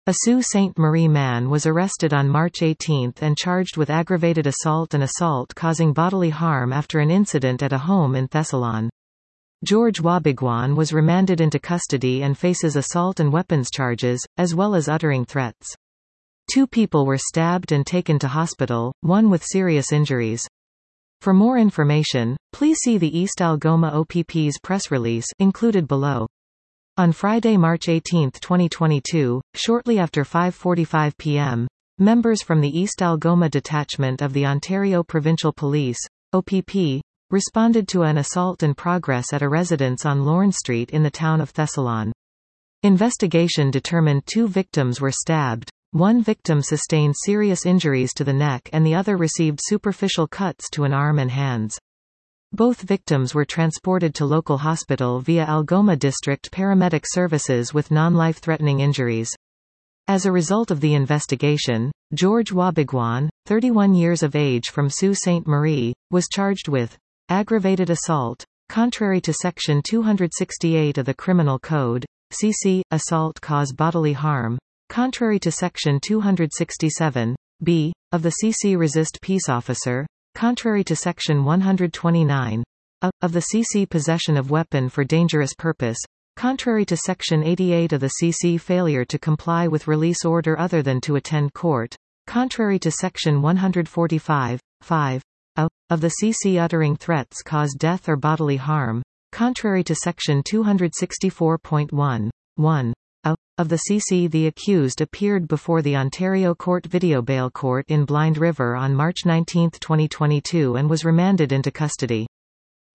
A Sault Ste. Marie man was arrested on March 18 and charged with aggravated assault and assault causing bodily harm after an incident at a home in Thessalon. George Wabigwan was remanded into custody and faces assault and weapons charges, as well as uttering threats. 2 people were stabbed and taken to hospital, one with serious injuries. For more information, please see the East Algoma OPP's press release, included below. On Friday, March 18, 2022, shortly after 5:45 p.m., members from the East Algoma Detachment of the Ontario Provincial Police, OPP, responded to an assault in progress at a residence on Lorne Street in the town of Thessalon. Investigation determined 2 victims were stabbed. One victim sustained serious injuries to the neck and the other received superficial cuts to an arm and hands. Both victims were transported to local hospital via Algoma District Paramedic Services with non-life-threatening injuries. As a result of the investigation, George Wabigwan, 31 years of age from Sault Ste. Marie, was charged with aggravated assault, contrary to Section 268 of the Criminal Code, CC, assault cause bodily harm, contrary to Section 267, B, of the CC resist peace officer, contrary to Section 129, of the CC possession of weapon for dangerous purpose, contrary to Section 88 of the CC failure to comply with release order other than to attend court, contrary to Section 145, 5, of the CC uttering threats cause death or bodily harm, contrary to Section 264.1, 1, of the CC. The accused appeared before the Ontario Court Video Bail Court in Blind River on March 19, 2022 and was remanded into custody.